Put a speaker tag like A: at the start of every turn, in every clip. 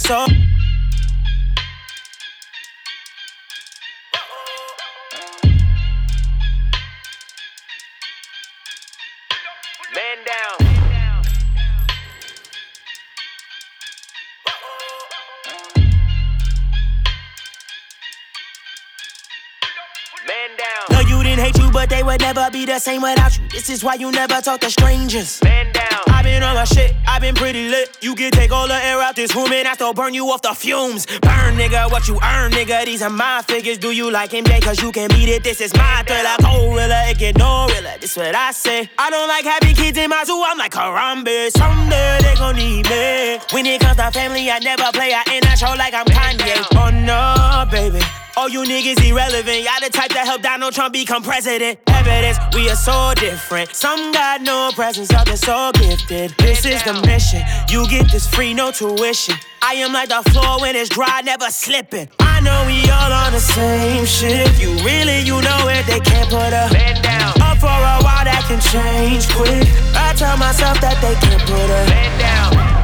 A: so.
B: Man down. Man down.
A: No, you didn't hate you, but they would never be the same without you. This is why you never talk to strangers.
B: Man down.
A: I been on my shit, I been pretty lit. You can take all the air out this room and I still burn you off the fumes. Burn, nigga, what you earn, nigga. These are my figures. Do you like MJ? Cause you can beat it. This is my thriller. Gorilla, it get no realer. This what I say. I don't like having kids in my zoo. I'm like Harambe. Someday they gon' need me. When it comes to family, I never play. I in a show like I'm Kanye. Oh no, baby. All you niggas irrelevant. Y'all the type that helped Donald Trump become president. Evidence, we are so different. Some got no presence, others so gifted. This is the mission. You get this free, no tuition. I am like the floor when it's dry, never slipping. I know we all on the same shit. You know it, they can't put a
B: Man down.
A: up for a while, that can change quick. I tell myself that they can't put a
B: Man down.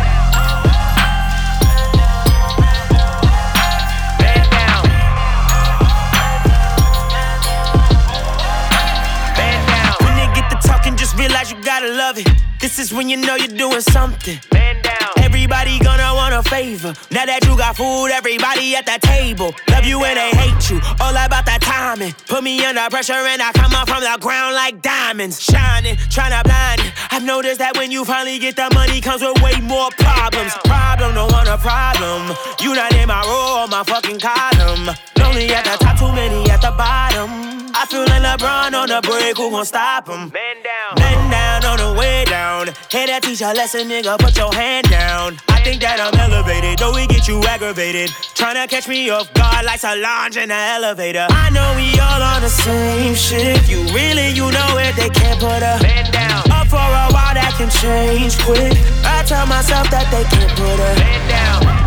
A: Just realize you gotta love it. This is when you know you're doing something.
B: Man down.
A: Everybody gonna want a favor. Now that you got food, everybody at the table. Love you when they hate you. All about that timing. Put me under pressure and I come up from the ground like diamonds. Shining, tryna blind it. I've noticed that when you finally get the money, comes with way more problems. Problem, don't want a problem. You not in my row or my fucking column. Lonely at the top, too many at the bottom. I feel like LeBron on the break, who gon' stop him?
B: Man down.
A: Man down on the way down. Hey, that teach a lesson, nigga, put your hand down. I think that I'm elevated, though we get you aggravated. Tryna catch me off guard like Solange in the elevator. I know we all on the same shit. You know it, they can't put a
B: Man down.
A: up for a while, that can change quick. I tell myself that they can't put a
B: Man down.